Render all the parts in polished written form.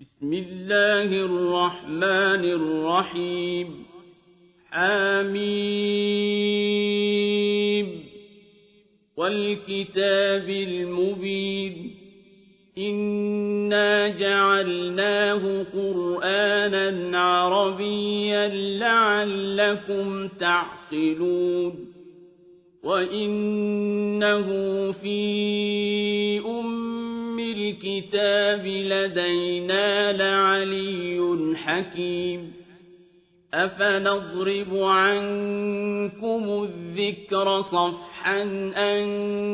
بسم الله الرحمن الرحيم حميم والكتاب المبين إنا جعلناه قرآنا عربيا لعلكم تعقلون وإنه في الكتاب لدينا لعلي حكيم أفنضرب عنكم الذكر صفحا أن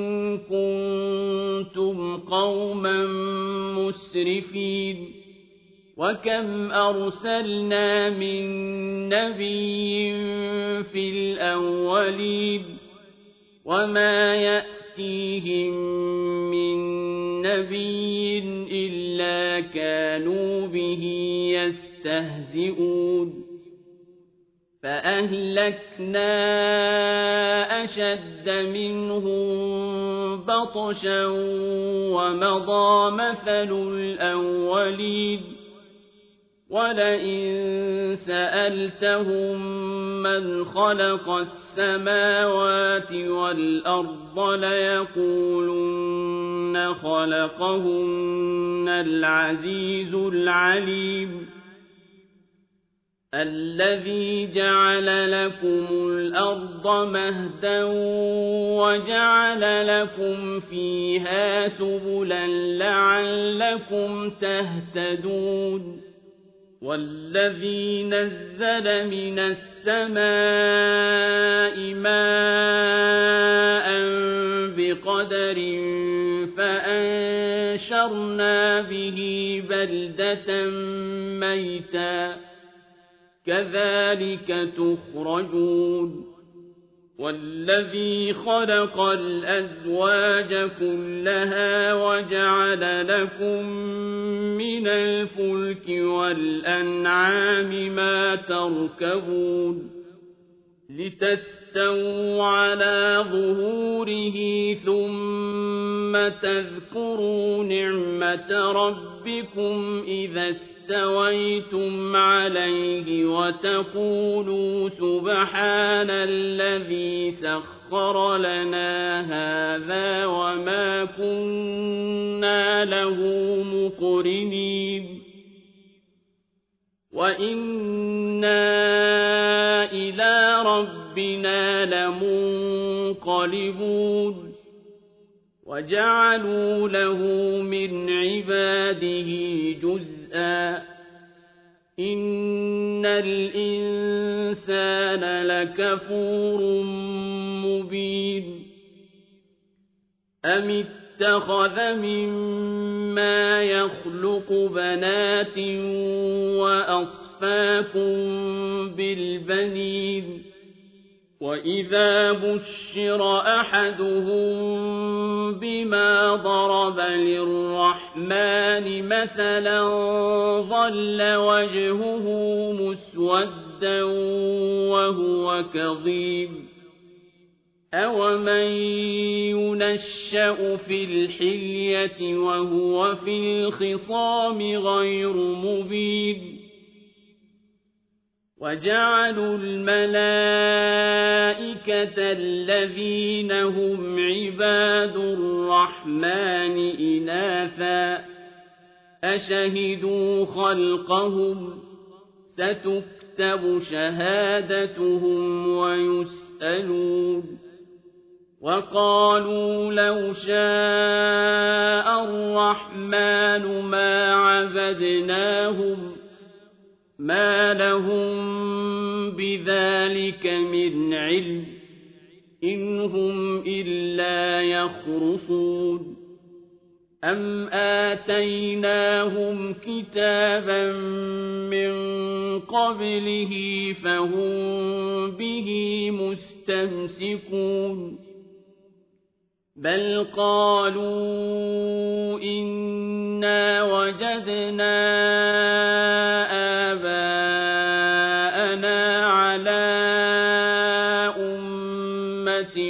كنتم قوما مسرفين وكم أرسلنا من نبي في الأولين وما يأتيهم من نبي إلا كانوا به يستهزئون فأهلكنا أشد منهم بطشا ومضى مثل الأولين ولئن سألتهم من خلق السماوات والأرض ليقولن خلقهن العزيز العليم الذي جعل لكم الأرض مهدا وجعل لكم فيها سبلا لعلكم تهتدون والذي نزل من السماء ماء بقدر فأنشرنا به بلدة ميتا كذلك تخرجون والذي خلق الأزواج كلها وجعل لكم من الفلك والأنعام ما تركبون لتستووا على ظهوره ثم تذكروا نعمة ربكم إذا استويتم عليه وتقولوا سبحان الذي سخر لنا هذا وما كنا له مقرنين وإنا إلى ربنا لمنقلبون وجعلوا له من عباده جزءا إن الإنسان لكفور مبين أم اتخذ مما يخلق بنات وأصفاكم بالبنين وإذا بشر أحدهم بما ضرب للرحمن مثلا ظل وجهه مسودا وهو كظيم أومن ينشأ في الحلية وهو في الخصام غير مبين وجعلوا الملائكة الذين هم عباد الرحمن إناثا أشهدوا خلقهم ستكتب شهادتهم ويسألون وقالوا لو شاء الرحمن ما عبدناهم ما لهم بذلك من علم إن هم إلا يخرصون أم آتيناهم كتابا من قبله فهم به مستمسكون بل قالوا إنا وجدنا آباءنا على أمة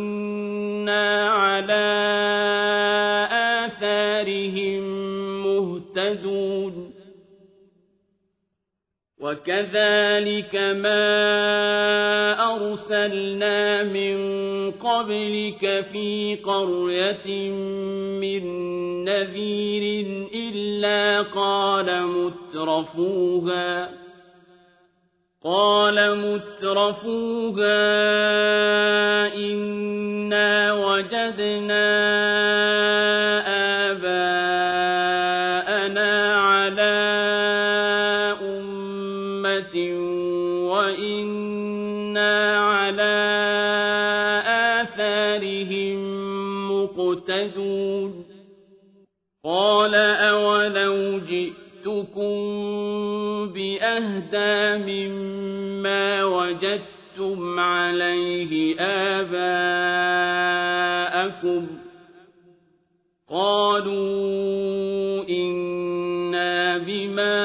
وإنا على آثارهم مهتدون وكذلك ما أرسلنا من قبلك في قرية من نذير إلا قال مترفوها إنا وجدنا آباءنا على أمة وإنا على آثارهم مقتدون قال أولو جئتكم بأهدى مما وجدتم عليه آباءكم قالوا إنا بما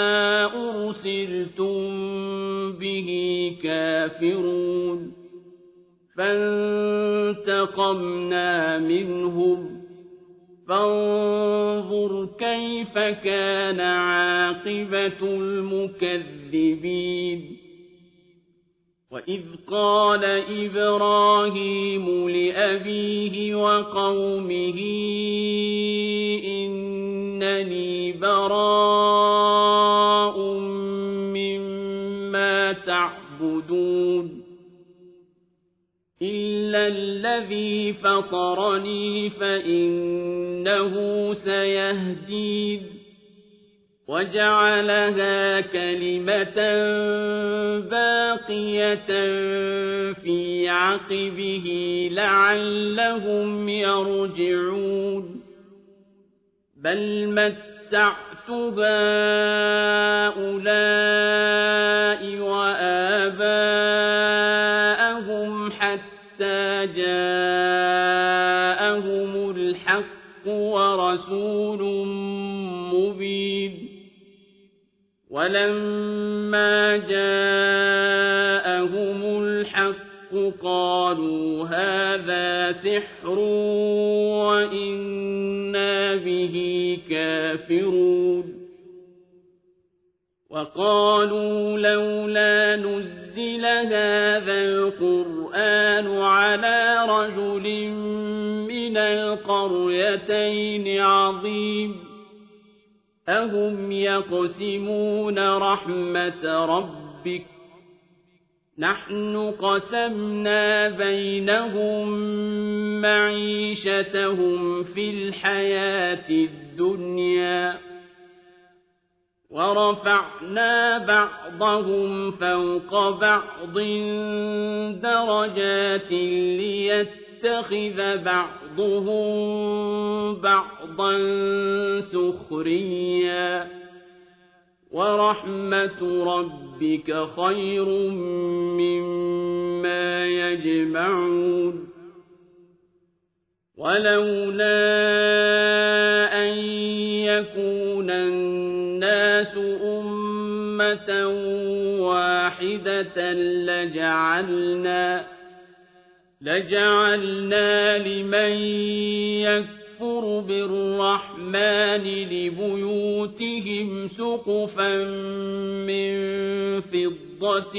أرسلتم به كافرون فانتقمنا منهم فانظر كيف كان عاقبة المكذبين وإذ قال إبراهيم لأبيه وقومه إنني براء مما تعبدون إلا الذي فطرني فإنه سيهدين وجعلها كلمة باقية في عقبه لعلهم يرجعون بل متعت هؤلاء وآباءهم حتى جاءهم الحق ورسول مبين ولما جاءهم الحق قالوا هذا سحر وإنا به كافرون وقالوا لولا نزل هذا القرآن على رجل من القريتين عظيم أهم يقسمون رحمة ربك نحن قسمنا بينهم معيشتهم في الحياة الدنيا ورفعنا بعضهم فوق بعض درجات ليتخذ بعضهم بعضا سخريا ورحمة ربك خير مما يجمعون ولولا أن يكون الناس أمة واحدة لجعلنا لمن يكفر بالرحمن لبيوتهم سقفا من فضة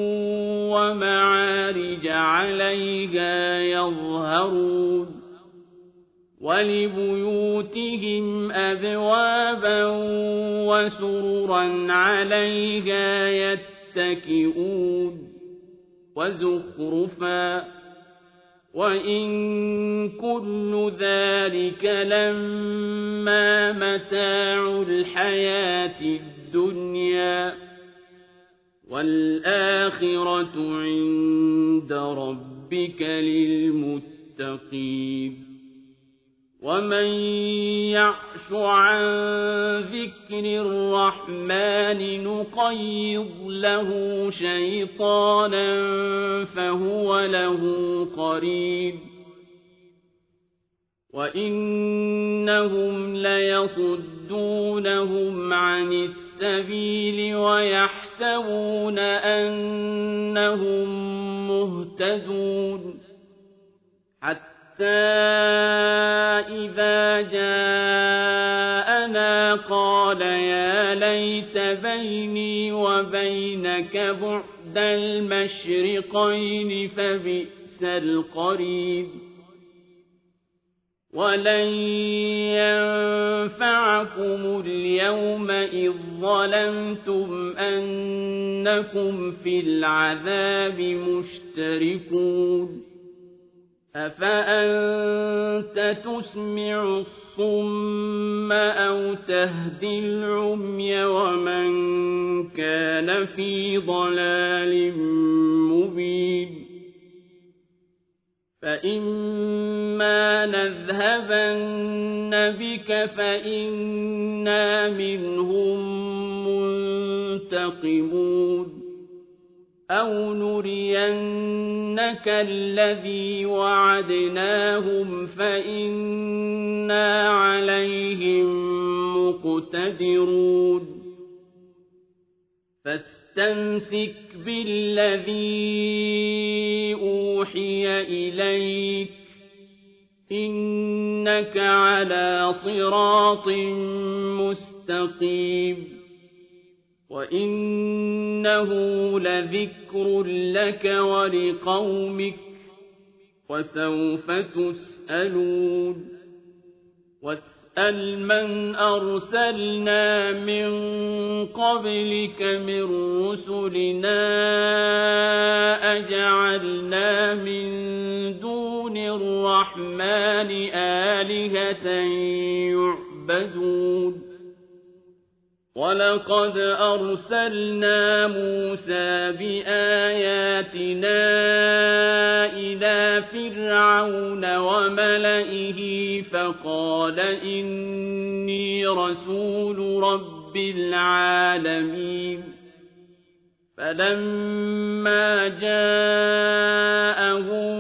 ومعارج عليها يظهرون ولبيوتهم أبوابا وسررا عليها يتكئون وزخرفا وإن كل ذلك لما متاع الحياة الدنيا والآخرة عند ربك للمتقين ومن يعش عن ذكر الرحمن نقيض له شيطانا فهو له قرين وإنهم ليصدونهم عن السبيل ويحسبون أنهم مهتدون حتى إذا جاءنا لنا قال يا ليت بيني وبينك بعد المشرقين فبئس القرين ولن ينفعكم اليوم إذ ظلمتم أنكم في العذاب مشتركون أفأنت تسمع الصم أو تهدي العمي ومن كان في ضلال مبين فإما نذهبن بك فإنا منهم منتقمون أو نرينك الذي وعدناهم فإنا عليهم مقتدرون فاستمسك بالذي أوحي إليك إنك على صراط مستقيم وإنه لذكر لك ولقومك وسوف تسألون واسأل من أرسلنا من قبلك من رسلنا أجعلنا من دون الرحمن آلهة يعبدون ولقد أرسلنا موسى بآياتنا إلى فرعون وملئه فقال إني رسول رب العالمين فلما جاءهم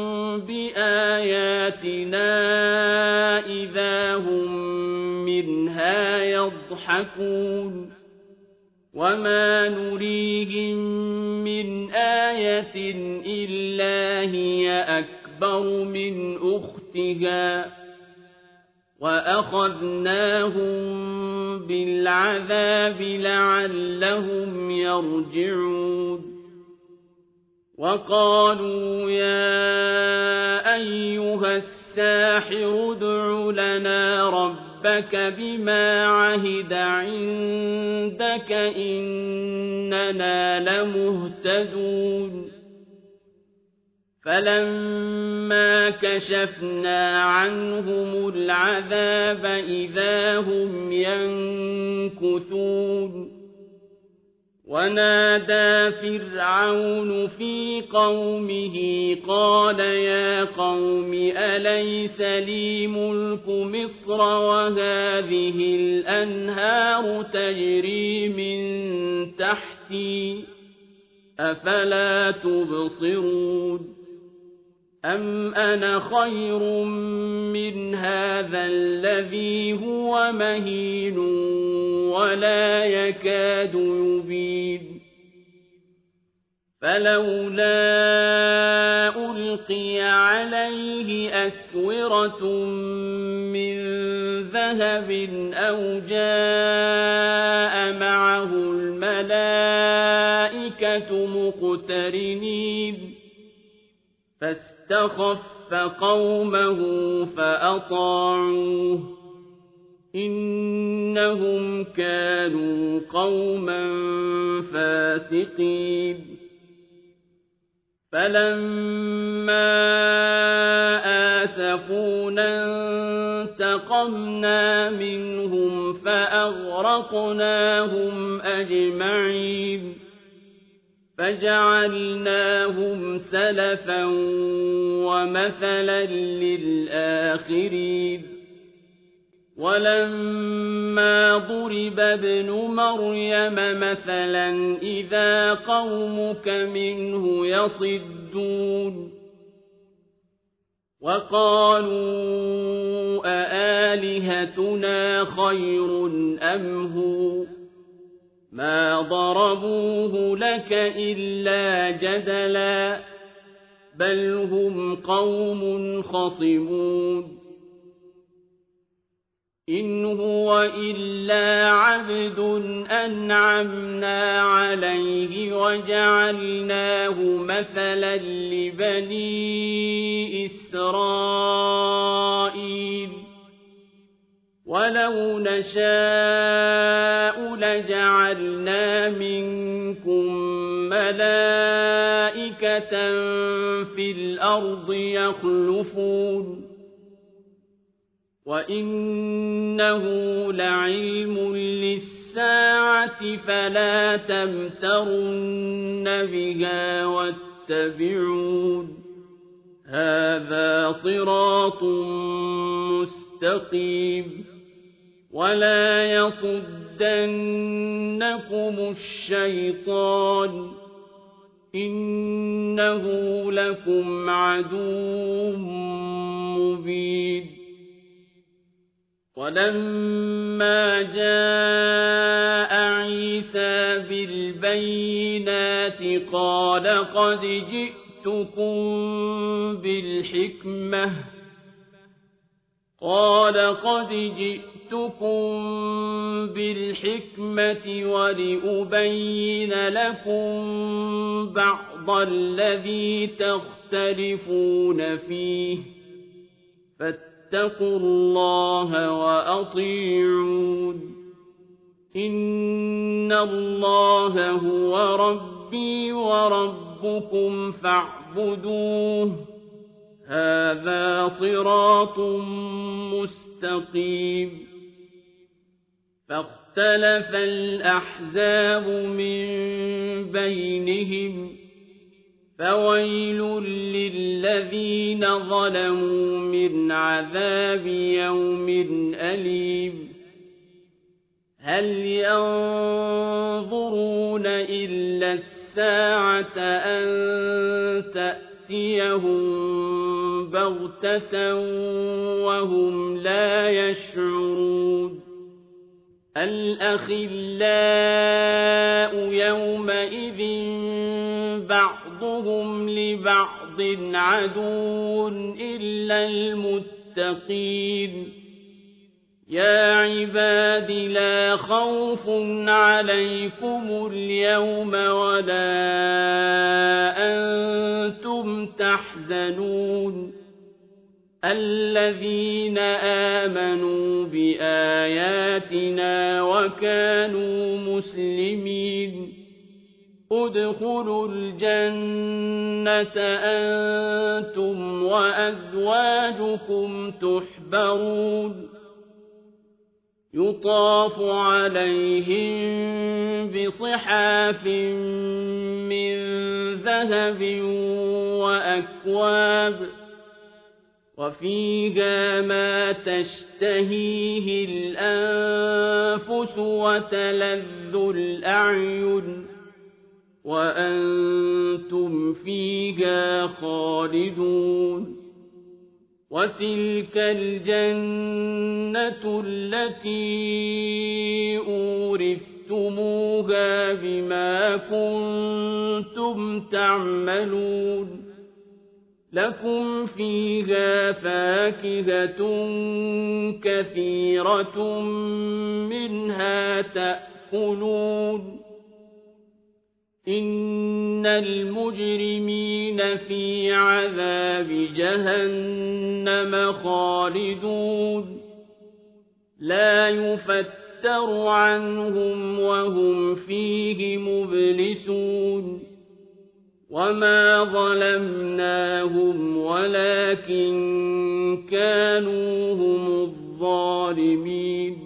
بآياتنا إذا هم منها يضحكون وما نريهم من آية إلا هي أكبر من أختها وأخذناهم بالعذاب لعلهم يرجعون وقالوا يا أيها الساحر ادع لنا ربك بما عهد عندك إننا لمهتدون فلما كشفنا عنهم العذاب إذا هم ينكثون ونادى فرعون في قومه قال يا قوم أليس لي ملك مصر وهذه الأنهار تجري من تحتي أفلا تبصرون أم أنا خير من هذا الذي هو مهين ولا يكاد يبين فلولا ألقي عليه أسورة من ذهب أو جاء معه الملائكة مقترنين فاستخف قومه فأطاعوه إنهم كانوا قوما فاسقين فلما آسفونا انتقمنا منهم فأغرقناهم أجمعين فجعلناهم سلفا ومثلا للآخرين ولما ضرب ابن مريم مثلا إذا قومك منه يصدون وقالوا أآلهتنا خير أم هو ما ضربوه لك إلا جدلا بل هم قوم خصمون إِنْ هُوَ إِلَّا عَبْدٌ أَنْعَمْنَا عَلَيْهِ وَجَعَلْنَاهُ مَثَلًا لِّبَنِي إِسْرَائِيلَ وَلَوْ نَشَاءُ لَجَعَلْنَا مِنكُم مَّلَائِكَةً فِي الْأَرْضِ يَخْلُفُونَ وَإِنَّهُ لَعِلْمٌ لِّلسَّاعَةِ فَلَا تَمْتَرُنَّ بِهَا وَاتَّبِعُونِ هَٰذَا صِرَاطٌ مُّسْتَقِيمٌ وَلَا يَصُدَّنَّكُمُ الشَّيْطَانُ إِنَّهُ لَكُمْ عَدُوٌّ مُّبِينٌ وَلَمَّا جَاءَ عِيسَىٰ بِالْبَيِّنَاتِ قَالَ قَدْ جِئْتُكُم بِالْحِكْمَةِ وَلِأُبَيِّنَ لَكُم بَعْضَ الَّذِي تَخْتَلِفُونَ فِيهِ فَاتَّقُوا اللَّهَ وَأَطِيعُونِ إِنَّ اللَّهَ هُوَ رَبِّي وَرَبُّكُمْ فَاعْبُدُوهُ هَٰذَا صِرَاطٌ مُّسْتَقِيمٌ فَاخْتَلَفَ الْأَحْزَابُ مِن بَيْنِهِمْ فَوَيْلٌ لِّلَّذِينَ ظَلَمُوا مِنْ عَذَابِ يَوْمٍ أَلِيمٍ هَلْ يَنظُرُونَ إِلَّا السَّاعَةَ أَن تَأْتِيَهُم بَغْتَةً وَهُمْ لَا يَشْعُرُونَ الْأَخِلَّاءُ يَوْمَئِذٍ بَعْضُهُمْ لِبَعْضٍ عَدُوٌّ إِلَّا الْمُتَّقِينَ يَا عِبَادِ لَا خَوْفٌ عَلَيْكُمُ الْيَوْمَ وَلَا أَنتُمْ تَحْزَنُونَ الَّذِينَ آمَنُوا بِآيَاتِنَا وَكَانُوا مُسْلِمِينَ ادْخُلُوا الْجَنَّةَ أَنتُمْ وَأَزْوَاجُكُمْ تُحْبَرُونَ يُطَافُ عَلَيْهِم بِصِحَافٍ مِّن ذَهَبٍ وَأَكْوَابٍ وَفِيهَا مَا تَشْتَهِيهِ الْأَنفُسُ وَتَلَذُّ الْأَعْيُنُ وَأَنتُمْ فِيهَا خَالِدُونَ وَتِلْكَ الْجَنَّةُ الَّتِي أُورِثْتُمُوهَا بِمَا كُنتُمْ تَعْمَلُونَ لَكُمْ فِيهَا فَاكِهَةٌ كَثِيرَةٌ مِّنْهَا تَأْكُلُونَ إِنَّ الْمُجْرِمِينَ فِي عَذَابِ جَهَنَّمَ خَالِدُونَ لَا يُفَتَّرُ عَنْهُمْ وَهُمْ فِيهِ مُبْلِسُونَ وَمَا ظَلَمْنَاهُمْ وَلَٰكِن كَانُوا هُمُ الظَّالِمِينَ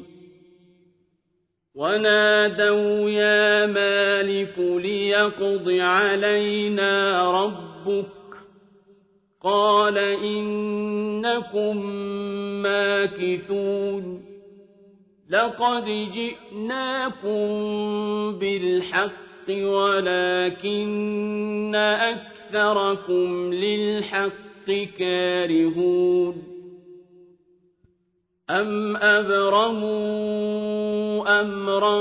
وَنَادَوْا يَا مَالِكُ لِيَقْضِ عَلَيْنَا رَبُّكَ قَالَ إِنَّكُم مَّاكِثُونَ لَقَدْ جِئْنَاكُم بِالْحَقِّ وَلَٰكِنَّ أَكْثَرَكُمْ لِلْحَقِّ كَارِهُونَ أَمْ أَبْرَمُوا أَمْرًا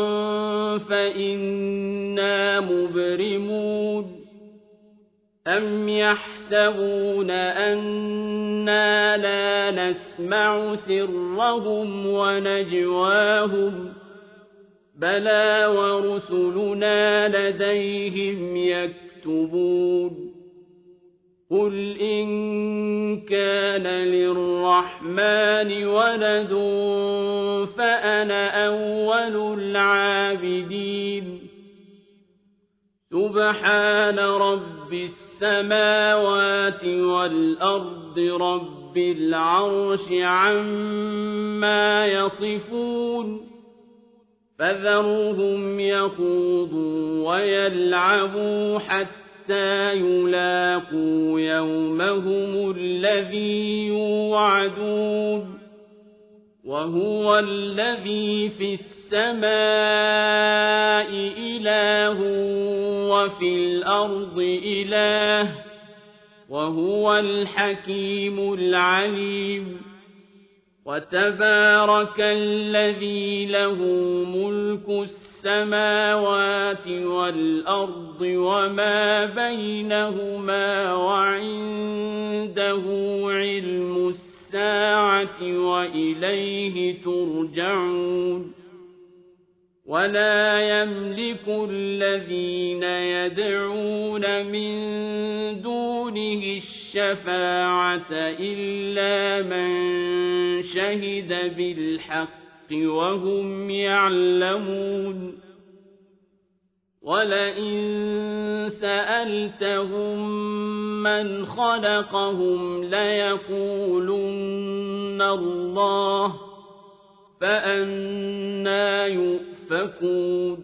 فَإِنَّا مُبْرِمُونَ أَمْ يَحْسَبُونَ يحسبون أنا لا نسمع سرهم ونجواهم بلى ورسلنا لديهم يكتبون قل إن كان للرحمن ولد فأنا أول العابدين سبحان رب السماوات والأرض رب العرش عما يصفون فذرهم يخوضوا ويلعبوا حتى يلاقوا يومهم الذي يوعدون وهو الذي في السماء إله وفي الأرض إله وهو الحكيم العليم وتبارك الذي له ملك السماوات والأرض وما بينهما وعنده علم الساعة وإليه ترجعون ولا يملك الذين يدعون من دونه الشفاعة إلا من شهد بالحق وهم يعلمون ولئن سألتهم من خلقهم ليقولن الله فأنى يؤفكون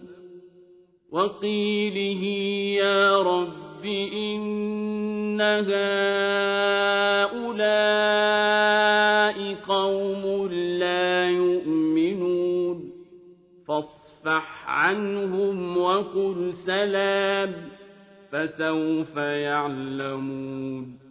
وقيله يا رب إن هؤلاء قوم لا يؤمنون فاصفح عنهم وقل سلام فسوف يعلمون